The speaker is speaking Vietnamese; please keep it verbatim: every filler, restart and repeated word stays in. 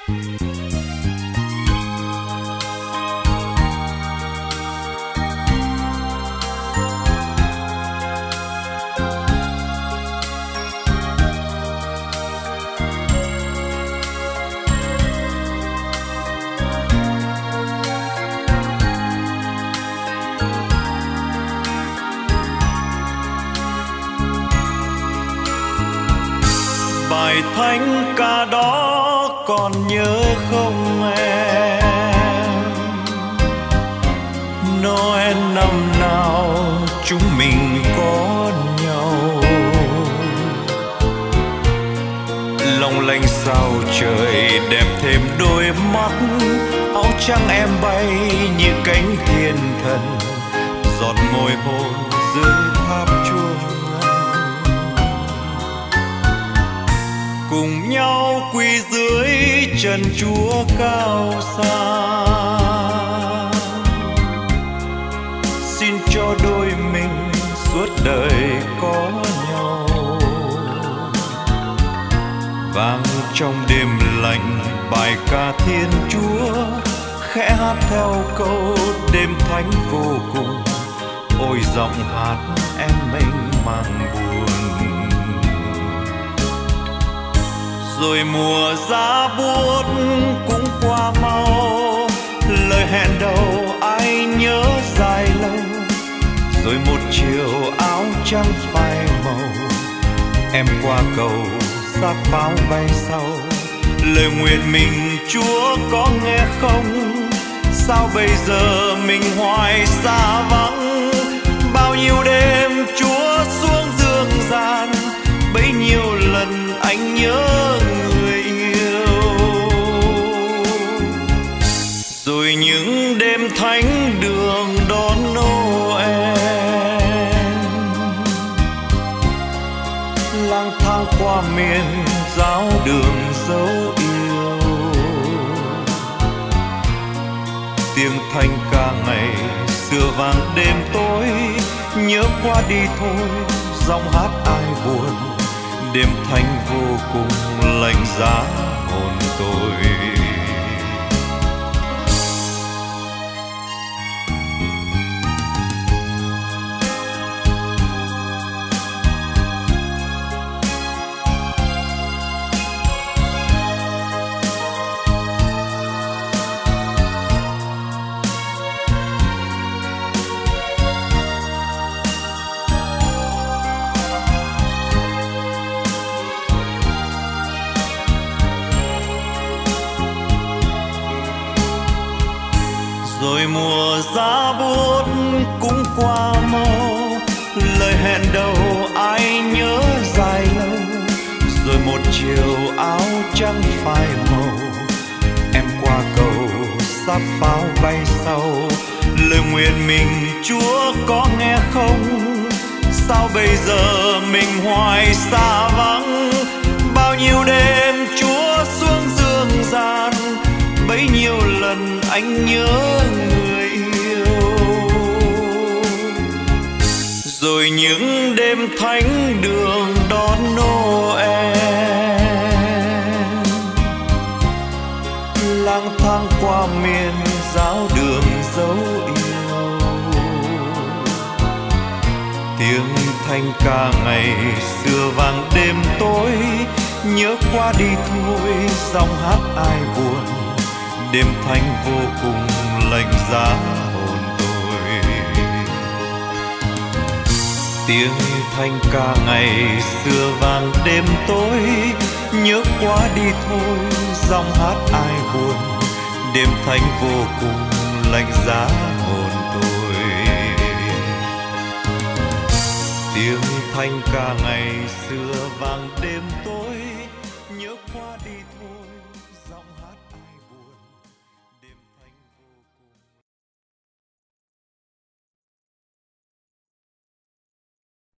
Bài thánh ca đó còn nhớ không em? Noel năm nào chúng mình có nhau, long lanh sao trời đẹp thêm đôi mắt. Áo trắng em bay như cánh thiên thần, giọt môi hôn dưới tháp chuông cùng nhau quỳ dưới chân Chúa cao xa. Xin cho đôi mình suốt đời có nhau, vang trong đêm lạnh bài ca Thiên Chúa, khẽ hát theo câu đêm thánh vô cùng. Ôi giọng hát em mênh mang buồn. Rồi mùa giá buốt cũng qua mau, lời hẹn đầu ai nhớ dài lâu. Rồi một chiều áo trắng phai màu, em qua cầu xác pháo bay sau. Lời nguyện mình Chúa có nghe không? Sao bây giờ mình hoài xa vắng? Bao nhiêu đêm Chúa xuống dương gian, bấy nhiêu lần anh nhớ người yêu. Rồi những đêm thánh đường đón Noel, lang thang qua miền giáo đường dấu yêu. Tiếng thanh ca ngày xưa vang đêm tối, nhớ qua đi thôi giọng hát ai buồn. Đêm thanh vô cùng lạnh giá hồn tôi. Rồi mùa giá buốt cũng qua mau, lời hẹn đầu ai nhớ dài lâu. Rồi một chiều áo trắng phai màu, em qua cầu xác pháo bay sau. Lời nguyện mình Chúa có nghe không? Sao bây giờ mình hoài xa vắng? Bao nhiêu đêm Chúa xuống dương gian, bấy nhiêu lần anh nhớ người yêu. Rồi những đêm thánh đường đón Noel, lang thang qua miền giáo đường dấu yêu. Tiếng thanh ca ngày xưa vang đêm tối, nhớ qua đi thôi giọng hát ai buồn. Đêm thanh vô cùng lạnh giá hồn tôi. Tiếng thanh ca ngày xưa vang đêm tối, nhớ qua đi thôi giọng hát ai buồn. Đêm thanh vô cùng lạnh giá hồn tôi. Tiếng thanh ca ngày xưa vang đêm tối, nhớ qua đi thôi